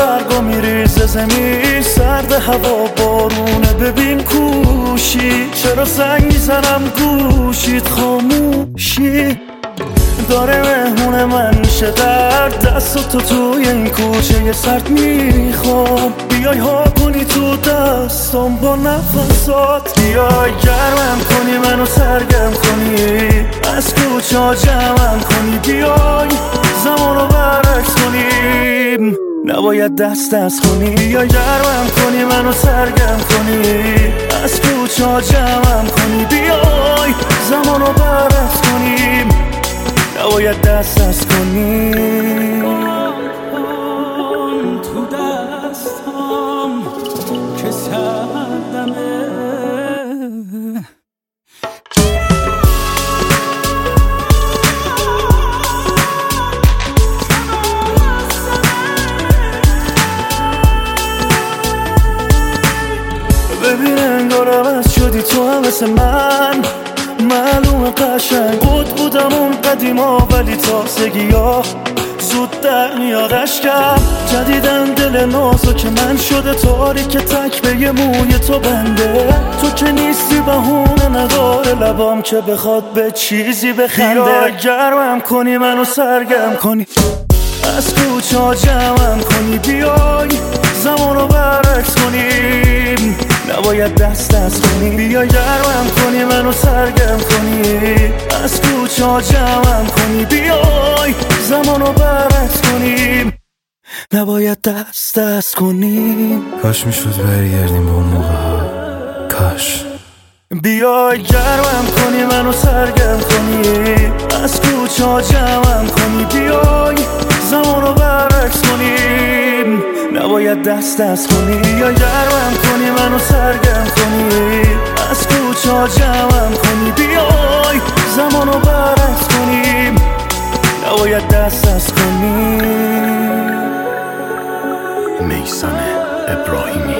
برگا میریزه زمین، سرد هوا بارونه ببین کوشی، چرا زنگ میزنم گوشید خاموشی داره مهمون من میشه در دست تو توی این کوچه سرد میخوام بیای ها کنی تو دستم با نفسات، بیای گرمم کنی منو سرگرم کنی از کوچه ها جمعم کنی، بیای زمانو برعکس کنیم نباید دست کنی، بیای گرمم کنی منو سرگرم کنی از کوچه ها جمعم کنی، بیای زمانو برعکس کنیم نباید دست کنی تو دستم که سردمه ببین انگار عوض شدی تو هم مثل من، معلومه قشنگ بودم اون قدیما ولی تازگی ها زود در میاد اشکم، جدیدن دل نازو که من شده تاریک تک به یه موی تو بنده، تو که نیستی بهونه نداره لبام که بخواد به چیزی بخنده، بیا گرمم کنی منو سرگرم کنی از کوچه ها جمعم کنی، بیای زمانو برعکس کنیم نباید دست کنی، بیا گرمم کنی منو سرگرم کنی از کوچه ها جمعم کنی، بیای زمانو برعکس کنیم نباید دست کنیم. کاش میشد برگردیم به اون موقع ها، کاش. بیای گرمم کنی منو سرگرم کنی از کوچه ها جمعم کنی، بیای زمانو برعکس کنیم نباید دست کنی، بیای گرمم کنی منو سرگرم کنی از کوچه ها جمعم کنی، بیای زمانو برعکس کنیم نباید دست کنی. میثم ابراهیمی